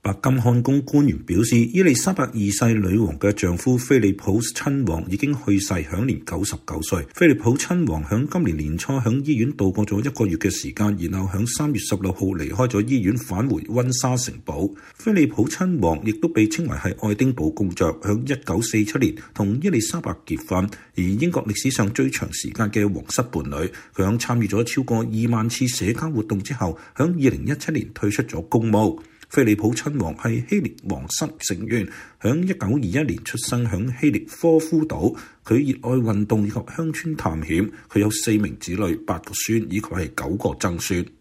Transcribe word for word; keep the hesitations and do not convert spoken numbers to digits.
白金漢宮官員表示，伊麗莎白二世女王嘅丈夫菲利普親王已經去世，享年九十九歲。菲利普親王響今年年初響醫院度過咗一個月嘅時間，然後響三月十六號離開咗醫院，返回溫莎城堡。菲利普親王亦都被稱為係愛丁堡公爵，響一九四七年同伊麗莎白結婚，而英國歷史上最長時間嘅皇室伴侶。佢響參與咗超過二萬次社交活動之後，響二零一七年退出咗公務。菲利普親王係希臘皇室成員，響一九二一年出生響希臘科夫島。佢熱愛運動以及鄉村探險。佢有四名子女、八個孫以及係九個曾孫。